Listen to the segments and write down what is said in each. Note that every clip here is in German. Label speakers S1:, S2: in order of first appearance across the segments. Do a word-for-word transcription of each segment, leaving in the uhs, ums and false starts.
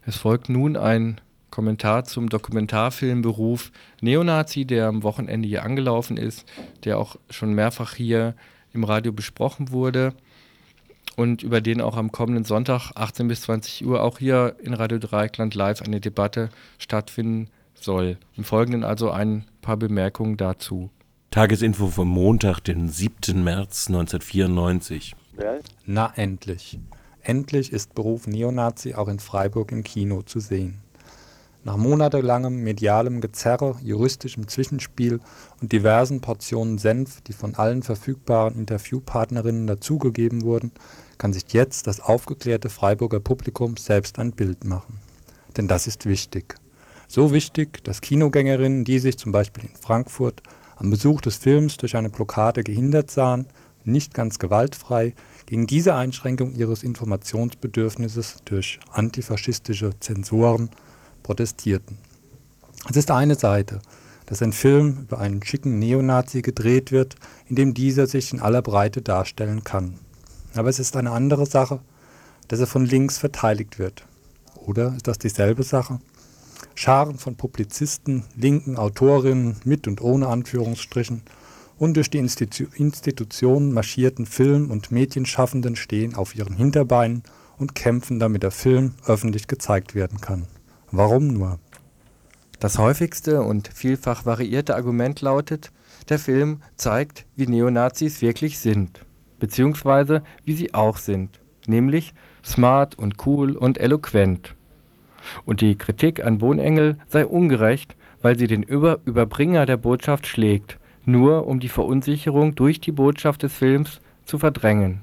S1: Es folgt nun ein Kommentar zum Dokumentarfilmberuf Neonazi, der am Wochenende hier angelaufen ist, der auch schon mehrfach hier im Radio besprochen wurde und über den auch am kommenden Sonntag achtzehn bis zwanzig Uhr auch hier in Radio Dreieckland live eine Debatte stattfinden soll. Im Folgenden also ein paar Bemerkungen dazu.
S2: Tagesinfo vom Montag, den siebten März neunzehnhundertvierundneunzig.
S3: Na endlich. Endlich ist Beruf Neonazi auch in Freiburg im Kino zu sehen. Nach monatelangem medialem Gezerre, juristischem Zwischenspiel und diversen Portionen Senf, die von allen verfügbaren Interviewpartnerinnen dazugegeben wurden, kann sich jetzt das aufgeklärte Freiburger Publikum selbst ein Bild machen. Denn das ist wichtig. So wichtig, dass Kinogängerinnen, die sich zum Beispiel in Frankfurt am Besuch des Films durch eine Blockade gehindert sahen, nicht ganz gewaltfrei, gegen diese Einschränkung ihres Informationsbedürfnisses durch antifaschistische Zensoren protestierten. Es ist eine Seite, dass ein Film über einen schicken Neonazi gedreht wird, in dem dieser sich in aller Breite darstellen kann. Aber es ist eine andere Sache, dass er von links verteidigt wird. Oder ist das dieselbe Sache? Scharen von Publizisten, linken Autorinnen mit und ohne Anführungsstrichen und durch die Institu- Institutionen marschierten Film- und Medienschaffenden stehen auf ihren Hinterbeinen und kämpfen, damit der Film öffentlich gezeigt werden kann. Warum nur?
S1: Das häufigste und vielfach variierte Argument lautet, der Film zeigt, wie Neonazis wirklich sind, beziehungsweise wie sie auch sind, nämlich smart und cool und eloquent. Und die Kritik an Bonengel sei ungerecht, weil sie den Über- Überbringer der Botschaft schlägt, nur um die Verunsicherung durch die Botschaft des Films zu verdrängen.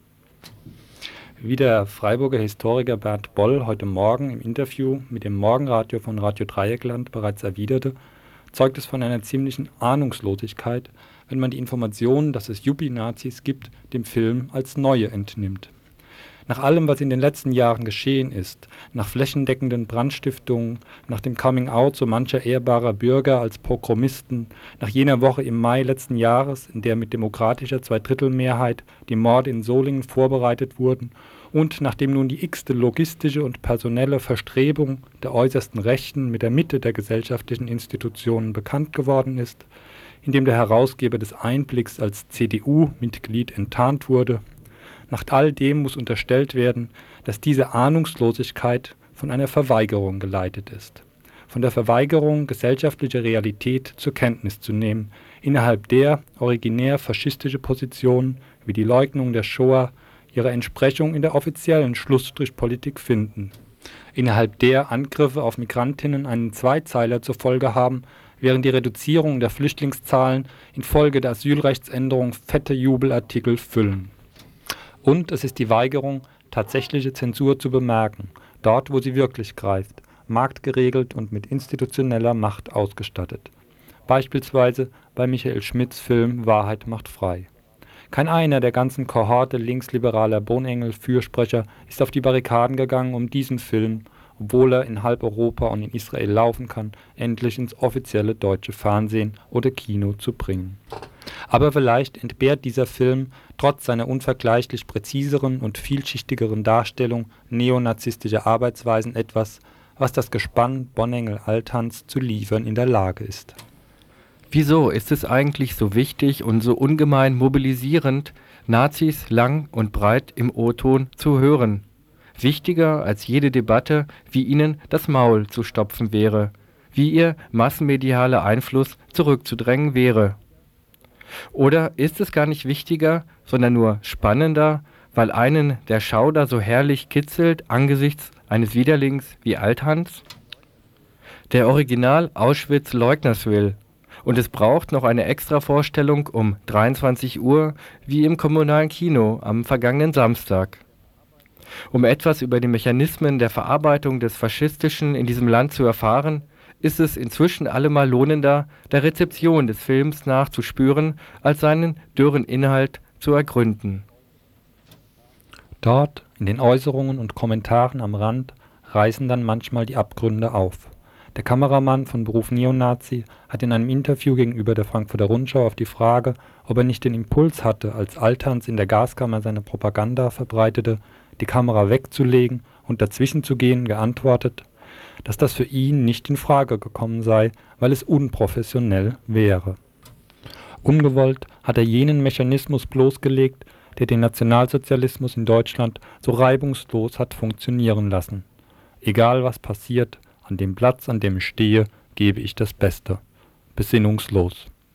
S3: Wie der Freiburger Historiker Bernd Boll heute Morgen im Interview mit dem Morgenradio von Radio Dreieckland bereits erwiderte, zeugt es von einer ziemlichen Ahnungslosigkeit, wenn man die Informationen, dass es Yuppie-Nazis gibt, dem Film als neue entnimmt. Nach allem, was in den letzten Jahren geschehen ist, nach flächendeckenden Brandstiftungen, nach dem Coming-out so mancher ehrbarer Bürger als Pogromisten, nach jener Woche im Mai letzten Jahres, in der mit demokratischer Zweidrittelmehrheit die Morde in Solingen vorbereitet wurden und nachdem nun die x-te logistische und personelle Verstrebung der äußersten Rechten mit der Mitte der gesellschaftlichen Institutionen bekannt geworden ist, indem der Herausgeber des Einblicks als C D U-Mitglied enttarnt wurde. Nach all dem muss unterstellt werden, dass diese Ahnungslosigkeit von einer Verweigerung geleitet ist. Von der Verweigerung, gesellschaftliche Realität zur Kenntnis zu nehmen, innerhalb der originär faschistische Positionen wie die Leugnung der Shoah ihre Entsprechung in der offiziellen Schlussstrichpolitik finden. Innerhalb der Angriffe auf Migrantinnen einen Zweizeiler zur Folge haben, während die Reduzierung der Flüchtlingszahlen infolge der Asylrechtsänderung fette Jubelartikel füllen. Und es ist die Weigerung, tatsächliche Zensur zu bemerken, dort wo sie wirklich greift, marktgeregelt und mit institutioneller Macht ausgestattet. Beispielsweise bei Michael Schmidts Film Wahrheit macht frei. Kein einer der ganzen Kohorte linksliberaler Bonengel-Fürsprecher ist auf die Barrikaden gegangen, um diesen Film, obwohl er in halb Europa und in Israel laufen kann, endlich ins offizielle deutsche Fernsehen oder Kino zu bringen. Aber vielleicht entbehrt dieser Film trotz seiner unvergleichlich präziseren und vielschichtigeren Darstellung neonazistischer Arbeitsweisen etwas, was das Gespann Bonengel-Althans zu liefern in der Lage ist.
S1: Wieso ist es eigentlich so wichtig und so ungemein mobilisierend, Nazis lang und breit im O-Ton zu hören? Wichtiger als jede Debatte, wie ihnen das Maul zu stopfen wäre, wie ihr massenmedialer Einfluss zurückzudrängen wäre. Oder ist es gar nicht wichtiger, sondern nur spannender, weil einen der Schauder so herrlich kitzelt angesichts eines Widerlings wie Althans? Der Original Auschwitz-Leugners will. Und es braucht noch eine Extravorstellung um dreiundzwanzig Uhr wie im kommunalen Kino am vergangenen Samstag. Um etwas über die Mechanismen der Verarbeitung des Faschistischen in diesem Land zu erfahren, ist es inzwischen allemal lohnender, der Rezeption des Films nachzuspüren, als seinen dürren Inhalt zu ergründen.
S3: Dort, in den Äußerungen und Kommentaren am Rand, reißen dann manchmal die Abgründe auf. Der Kameramann von Beruf Neonazi hat in einem Interview gegenüber der Frankfurter Rundschau auf die Frage, ob er nicht den Impuls hatte, als Althans in der Gaskammer seine Propaganda verbreitete, die Kamera wegzulegen und dazwischen zu gehen, geantwortet, dass das für ihn nicht in Frage gekommen sei, weil es unprofessionell wäre. Ungewollt hat er jenen Mechanismus bloßgelegt, der den Nationalsozialismus in Deutschland so reibungslos hat funktionieren lassen. Egal was passiert, an dem Platz, an dem ich stehe, gebe ich das Beste. Besinnungslos.